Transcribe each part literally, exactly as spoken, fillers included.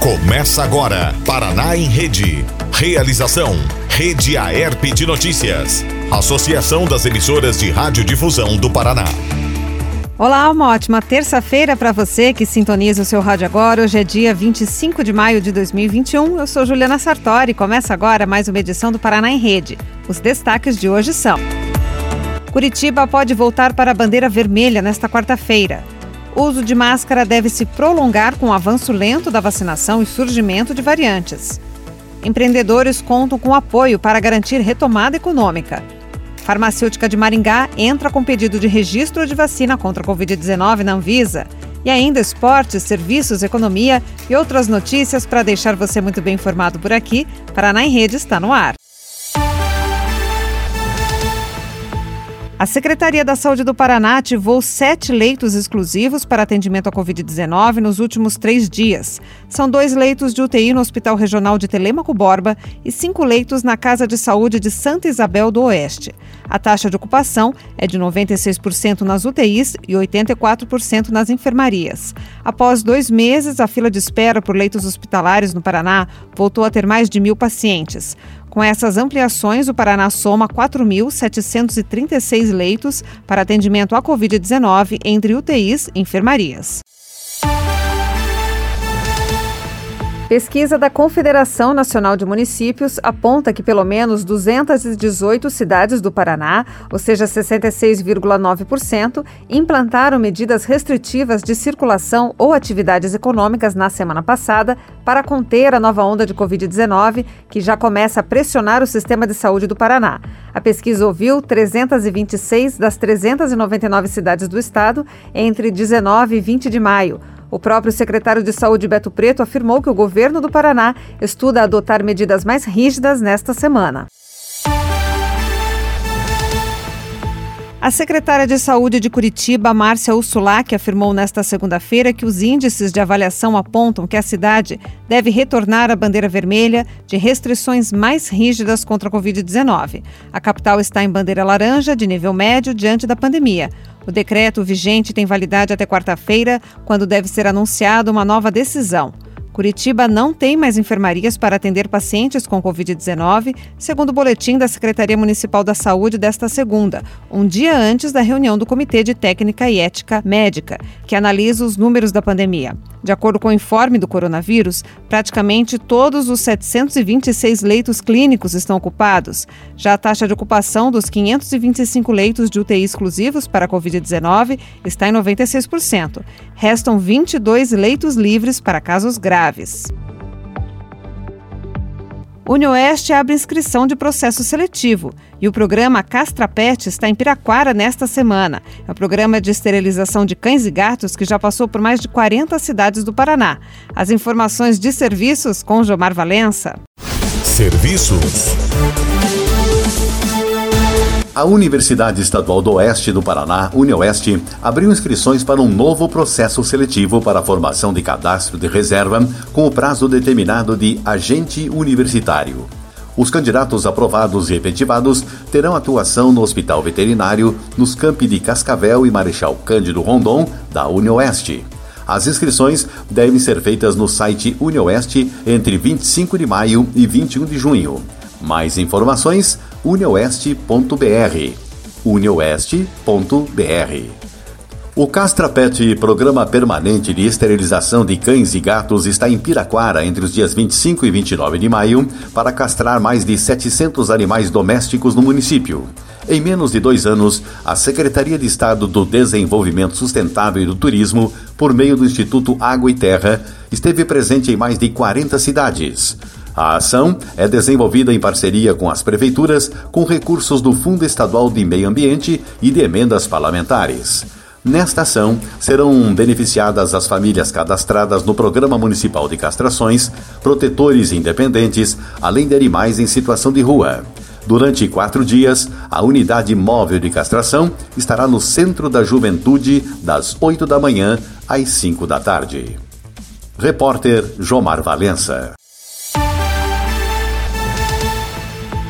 Começa agora, Paraná em Rede. Realização, Rede Aerp de Notícias. Associação das Emissoras de Radiodifusão do Paraná. Olá, uma ótima terça-feira para você que sintoniza o seu rádio agora. Hoje é dia vinte e cinco de maio de dois mil e vinte e um. Eu sou Juliana Sartori e começa agora mais uma edição do Paraná em Rede. Os destaques de hoje são: Curitiba pode voltar para a bandeira vermelha nesta quarta-feira. O uso de máscara deve se prolongar com o avanço lento da vacinação e surgimento de variantes. Empreendedores contam com apoio para garantir retomada econômica. Farmacêutica de Maringá entra com pedido de registro de vacina contra a covid dezenove na Anvisa. E ainda esportes, serviços, economia e outras notícias para deixar você muito bem informado por aqui. Paraná em Rede está no ar. A Secretaria da Saúde do Paraná ativou sete leitos exclusivos para atendimento à covid dezenove nos últimos três dias. São dois leitos de U T I no Hospital Regional de Telêmaco Borba e cinco leitos na Casa de Saúde de Santa Isabel do Oeste. A taxa de ocupação é de noventa e seis por cento nas U T Is e oitenta e quatro por cento nas enfermarias. Após dois meses, a fila de espera por leitos hospitalares no Paraná voltou a ter mais de mil pacientes. Com essas ampliações, o Paraná soma quatro mil setecentos e trinta e seis leitos para atendimento à covid dezenove entre U T Is e enfermarias. Pesquisa da Confederação Nacional de Municípios aponta que pelo menos duzentas e dezoito cidades do Paraná, ou seja, sessenta e seis vírgula nove por cento, implantaram medidas restritivas de circulação ou atividades econômicas na semana passada para conter a nova onda de covid dezenove, que já começa a pressionar o sistema de saúde do Paraná. A pesquisa ouviu trezentas e vinte e seis das trezentas e noventa e nove cidades do estado entre dezenove e vinte de maio. O próprio secretário de Saúde, Beto Preto, afirmou que o governo do Paraná estuda adotar medidas mais rígidas nesta semana. A secretária de Saúde de Curitiba, Márcia Ursulac, afirmou nesta segunda-feira que os índices de avaliação apontam que a cidade deve retornar à bandeira vermelha de restrições mais rígidas contra a covid dezenove. A capital está em bandeira laranja, de nível médio, diante da pandemia. O decreto vigente tem validade até quarta-feira, quando deve ser anunciada uma nova decisão. Curitiba não tem mais enfermarias para atender pacientes com covid dezenove, segundo o boletim da Secretaria Municipal da Saúde desta segunda, um dia antes da reunião do Comitê de Técnica e Ética Médica, que analisa os números da pandemia. De acordo com o informe do coronavírus, praticamente todos os setecentos e vinte e seis leitos clínicos estão ocupados. Já a taxa de ocupação dos quinhentos e vinte e cinco leitos de U T I exclusivos para a covid dezenove está em noventa e seis por cento. Restam vinte e dois leitos livres para casos graves. UniOeste abre inscrição de processo seletivo e o programa Castrapet está em Piraquara nesta semana. É o programa de esterilização de cães e gatos que já passou por mais de quarenta cidades do Paraná. As informações de serviços com Jomar Valença. Serviços. A Universidade Estadual do Oeste do Paraná, UniOeste, abriu inscrições para um novo processo seletivo para a formação de cadastro de reserva com o prazo determinado de agente universitário. Os candidatos aprovados e efetivados terão atuação no Hospital Veterinário, nos campi de Cascavel e Marechal Cândido Rondon, da UniOeste. As inscrições devem ser feitas no site UniOeste entre vinte e cinco de maio e vinte e um de junho. Mais informações, unioeste ponto b r. unioeste ponto b r. O Castrapet, programa permanente de esterilização de cães e gatos, está em Piraquara entre os dias vinte e cinco e vinte e nove de maio para castrar mais de setecentos animais domésticos no município. Em menos de dois anos, a Secretaria de Estado do Desenvolvimento Sustentável e do Turismo, por meio do Instituto Água e Terra, esteve presente em mais de quarenta cidades. A ação é desenvolvida em parceria com as prefeituras, com recursos do Fundo Estadual de Meio Ambiente e de emendas parlamentares. Nesta ação, serão beneficiadas as famílias cadastradas no Programa Municipal de Castrações, protetores independentes, além de animais em situação de rua. Durante quatro dias, a unidade móvel de castração estará no Centro da Juventude, das oito da manhã às cinco da tarde. Repórter Jomar Valença.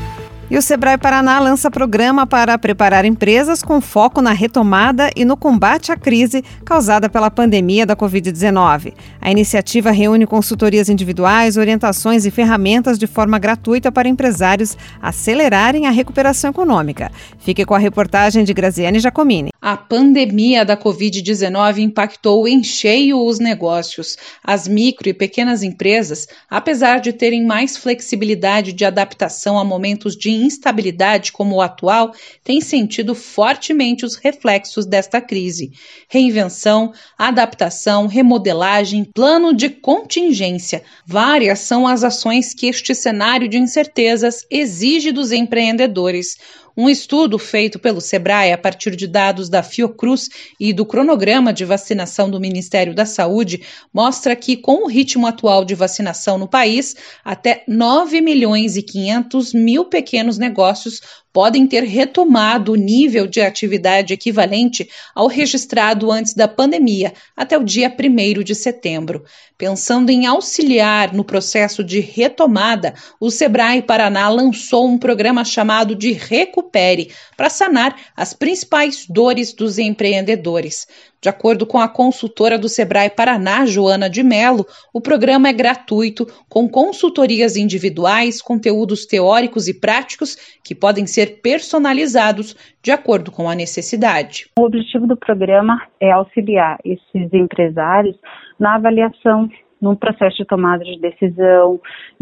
E o Sebrae Paraná lança programa para preparar empresas com foco na retomada e no combate à crise causada pela pandemia da covid dezenove. A iniciativa reúne consultorias individuais, orientações e ferramentas de forma gratuita para empresários acelerarem a recuperação econômica. Fique com a reportagem de Graziane Giacomini. A pandemia da covid dezenove impactou em cheio os negócios. As micro e pequenas empresas, apesar de terem mais flexibilidade de adaptação a momentos de instabilidade como o atual, têm sentido fortemente os reflexos desta crise. Reinvenção, adaptação, remodelagem, plano de contingência. Várias são as ações que este cenário de incertezas exige dos empreendedores. Um estudo feito pelo Sebrae a partir de dados da Fiocruz e do cronograma de vacinação do Ministério da Saúde mostra que, com o ritmo atual de vacinação no país, até nove milhões e quinhentos mil pequenos negócios podem ter retomado o nível de atividade equivalente ao registrado antes da pandemia, até o dia primeiro de setembro. Pensando em auxiliar no processo de retomada, o Sebrae Paraná lançou um programa chamado de Recupere, para sanar as principais dores dos empreendedores. De acordo com a consultora do Sebrae Paraná, Joana de Mello, o programa é gratuito, com consultorias individuais, conteúdos teóricos e práticos que podem ser personalizados de acordo com a necessidade. O objetivo do programa é auxiliar esses empresários na avaliação, no processo de tomada de decisão,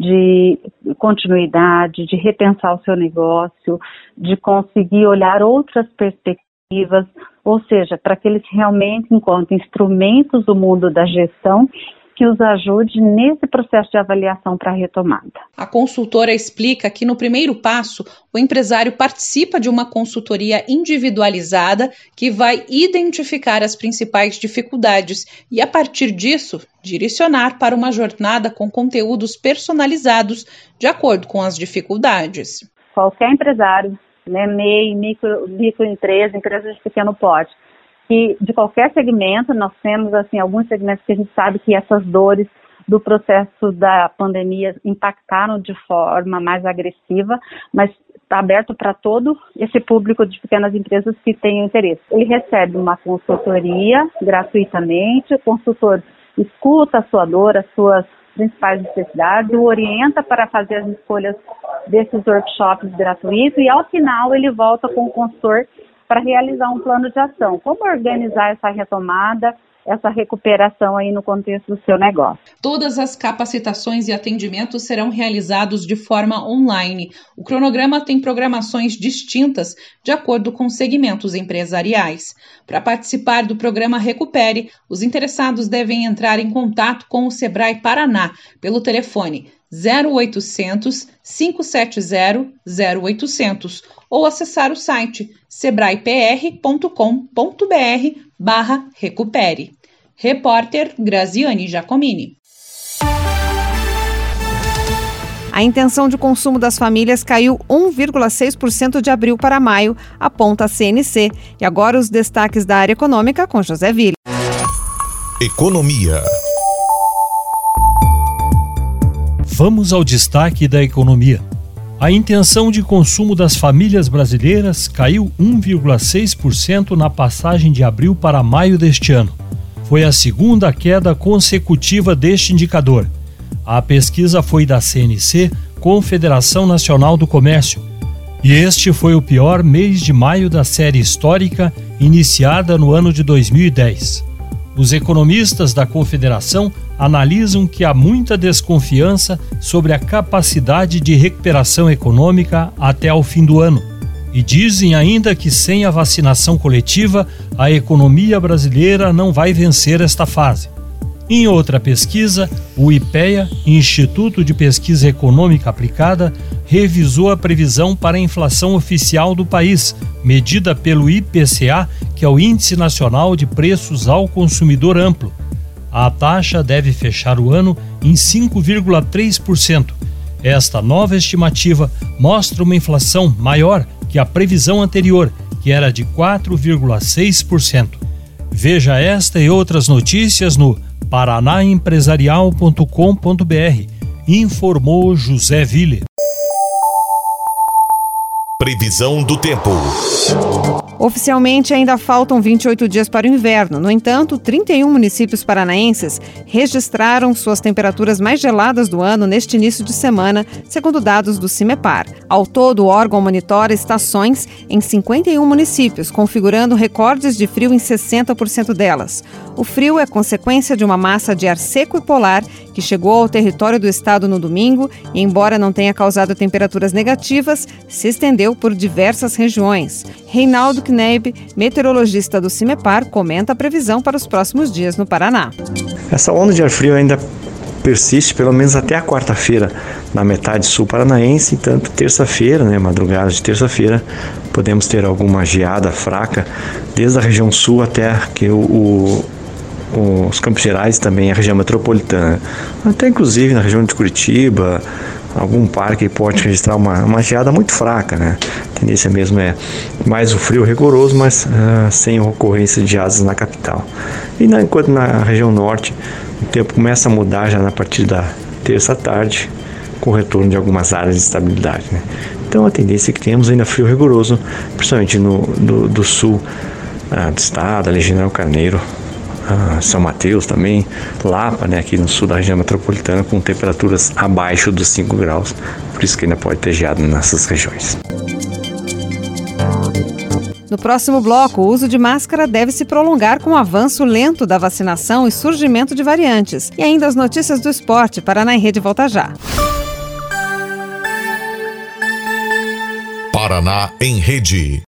de continuidade, de repensar o seu negócio, de conseguir olhar outras perspectivas, ou seja, para que eles realmente encontrem instrumentos do mundo da gestão que os ajude nesse processo de avaliação para a retomada. A consultora explica que no primeiro passo, o empresário participa de uma consultoria individualizada que vai identificar as principais dificuldades e, a partir disso, direcionar para uma jornada com conteúdos personalizados de acordo com as dificuldades. Qualquer empresário, né, M E I, micro, microempresa, empresa de pequeno porte, que de qualquer segmento, nós temos assim alguns segmentos que a gente sabe que essas dores do processo da pandemia impactaram de forma mais agressiva, mas está aberto para todo esse público de pequenas empresas que tenham interesse. Ele recebe uma consultoria gratuitamente, o consultor escuta a sua dor, as suas principais necessidades, o orienta para fazer as escolhas desses workshops gratuitos e, ao final, ele volta com o consultor para realizar um plano de ação. Como organizar essa retomada, essa recuperação aí no contexto do seu negócio. Todas as capacitações e atendimentos serão realizados de forma online. O cronograma tem programações distintas de acordo com segmentos empresariais. Para participar do programa Recupere, os interessados devem entrar em contato com o Sebrae Paraná pelo telefone zero oitocentos, cinco sete zero, zero oitocentos ou acessar o site sebraepr ponto com ponto br barra recupere. Repórter Graziane Giacomini. A intenção de consumo das famílias caiu um vírgula seis por cento de abril para maio, aponta a C N C. E agora os destaques da área econômica com José Ville. Economia. Vamos ao destaque da economia. A intenção de consumo das famílias brasileiras caiu um vírgula seis por cento na passagem de abril para maio deste ano. Foi a segunda queda consecutiva deste indicador. A pesquisa foi da C N C, Confederação Nacional do Comércio, e este foi o pior mês de maio da série histórica iniciada no ano de dois mil e dez. Os economistas da Confederação analisam que há muita desconfiança sobre a capacidade de recuperação econômica até ao fim do ano e dizem ainda que sem a vacinação coletiva, a economia brasileira não vai vencer esta fase. Em outra pesquisa, o IPEA, Instituto de Pesquisa Econômica Aplicada, revisou a previsão para a inflação oficial do país, medida pelo I P C A, que é o Índice Nacional de Preços ao Consumidor Amplo. A taxa deve fechar o ano em cinco vírgula três por cento. Esta nova estimativa mostra uma inflação maior que a previsão anterior, que era de quatro vírgula seis por cento. Veja esta e outras notícias no paraná empresarial ponto com ponto br, informou José Ville. Previsão do tempo. Oficialmente, ainda faltam vinte e oito dias para o inverno. No entanto, trinta e um municípios paranaenses registraram suas temperaturas mais geladas do ano neste início de semana, segundo dados do CIMEPAR. Ao todo, o órgão monitora estações em cinquenta e um municípios, configurando recordes de frio em sessenta por cento delas. O frio é consequência de uma massa de ar seco e polar que chegou ao território do estado no domingo e, embora não tenha causado temperaturas negativas, se estendeu por diversas regiões. Reinaldo Kneib, meteorologista do CIMEPAR, comenta a previsão para os próximos dias no Paraná. Essa onda de ar frio ainda persiste pelo menos até a quarta-feira na metade sul paranaense, entanto terça-feira, né, madrugada de terça-feira, podemos ter alguma geada fraca desde a região sul até que o, o os Campos Gerais, também a região metropolitana, até inclusive na região de Curitiba, algum parque pode registrar uma, uma geada muito fraca, né? A tendência mesmo é mais o frio rigoroso, mas uh, sem ocorrência de geadas na capital. E na, enquanto na região norte o tempo começa a mudar já na partir da terça à tarde, com o retorno de algumas áreas de estabilidade, né? Então a tendência é que temos ainda frio rigoroso, principalmente no, no do sul uh, do estado, ali General Carneiro, Ah, São Mateus também, Lapa, né, aqui no sul da região metropolitana, com temperaturas abaixo dos cinco graus, por isso que ainda pode ter geada nessas regiões. No próximo bloco, o uso de máscara deve se prolongar com o avanço lento da vacinação e surgimento de variantes. E ainda as notícias do esporte. Paraná em Rede volta já. Paraná em Rede.